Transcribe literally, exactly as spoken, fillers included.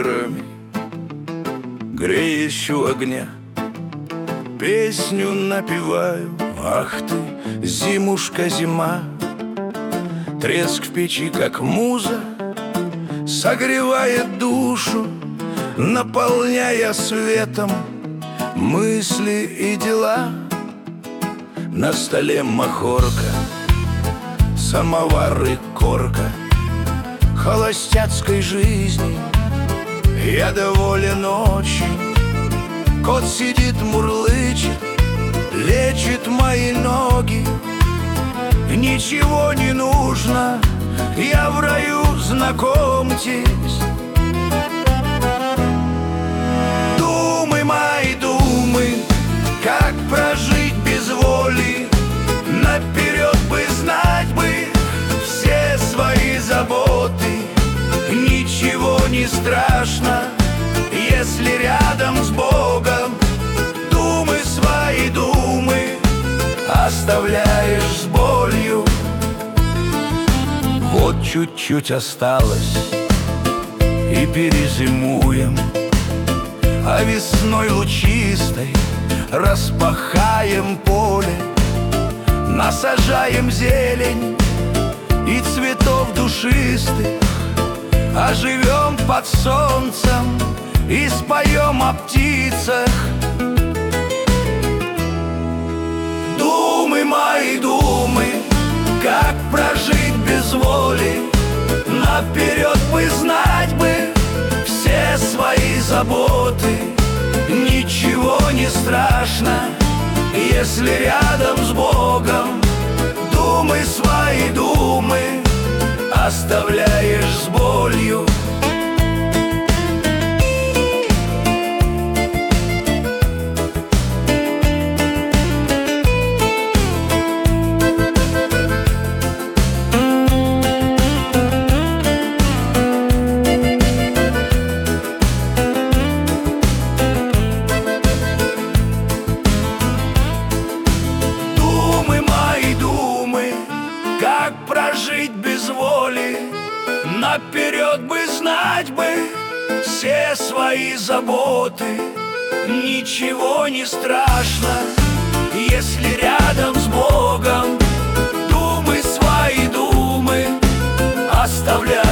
вечерами, греясь у огня, песню напеваю: ах ты, зимушка, зима. Треск в печи, как муза, согревает душу, наполняя светом мысли и дела. На столе махорка, самовар и корка холостяцкой жизни. Я доволен очень. Кот сидит, мурлычет, лечит мои ноги. Ничего не нужно, я в раю, знакомьтесь. Думы мои, думы, как прожить без воли. Наперед бы знать бы все свои заботы. Ничего не страшно, если рядом с Богом. Думы свои, думы оставляешь с болью. Вот чуть-чуть осталось, и перезимуем, а весной лучистой распахаем поле, насажаем зелень и цветов душистых, оживем под солнцем и споем о птицах. Думы мои, думы, как прожить без воли. Наперед бы знать бы все свои заботы. Ничего не страшно, если рядом с Богом. Думы свои, думы оставляешь с болью. Как прожить без воли. Наперед бы знать бы все свои заботы. Ничего не страшно, если рядом с Богом. Думы свои, думы оставляй